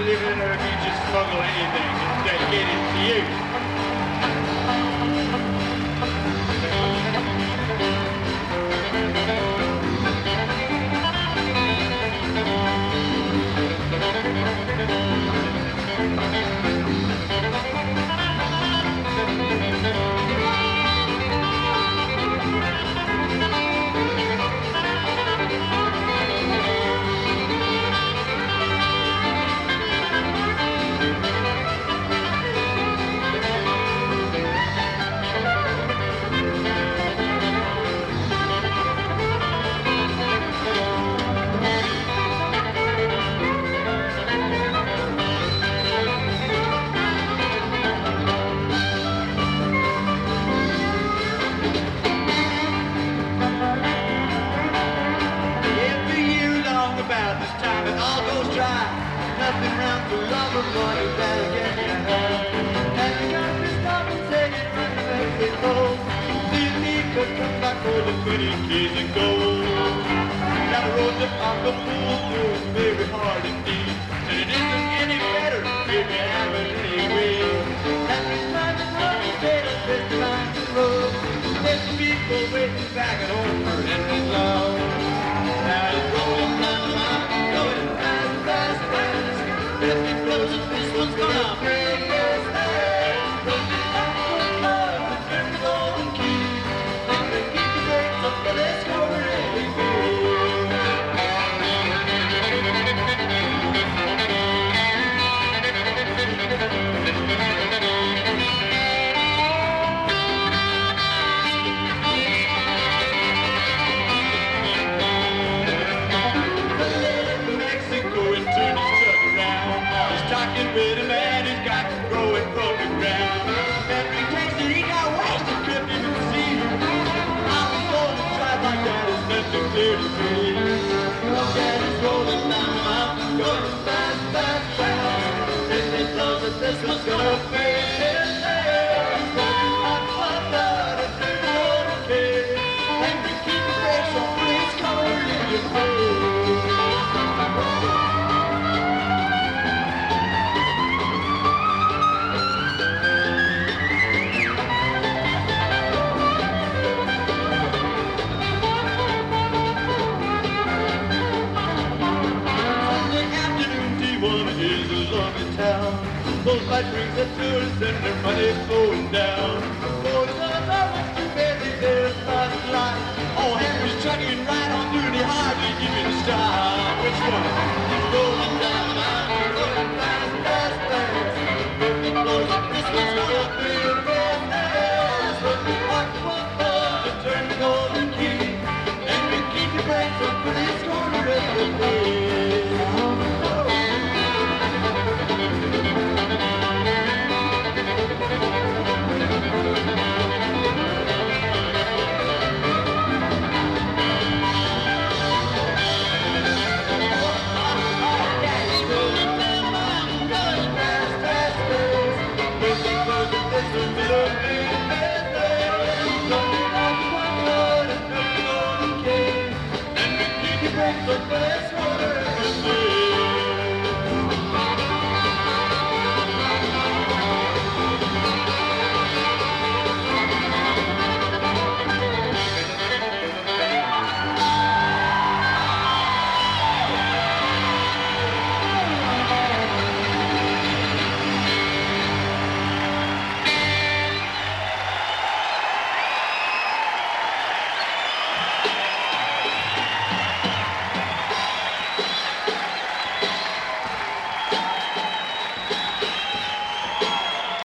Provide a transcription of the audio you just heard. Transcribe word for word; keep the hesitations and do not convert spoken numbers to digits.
living there if you just smuggle anything. It's dedicated to you. About this time it all goes dry. Nothing round for love or money that'll get you home. And you got to stop and take it right to Mexico. See if he could come back for the twenty keys and gold. Down the road to Acapulco is very hard indeed, and it isn't any better if you have it anyway. And we find the money made up this line to road. There's people waiting back at home for Henry's love. Now he's rolling down the line, going fast, fast, fast. If he blows it, this one's gonna break his head. Rolling back for love, the turn the golden key. And we keep the brakes up for this corner anyway. Talking with a man who's got to grow it from the ground. Every taste that he got wasted couldn't even see. I was going to drive like that is nothing clear to me. Look at us rolling down the mountain, going fast, fast, fast. If it blows it, this one's gonna break his head. Rolling hot, hot blood, and there's no decay. And we keep the brakes on, please color in your face. Those light rings of tourists and their money flowing down. Oh, sons are much too busy, there's not a lot. Oh, Henry's chugging right on through, they hardly give you the stop. Which one? He's rolling down the mountain, going fast, fast, fast. If he blows it, this one's gonna be a fast, fast. But we walk one ball to turn the golden key. And we keep the brakes up for this corner of the way. This is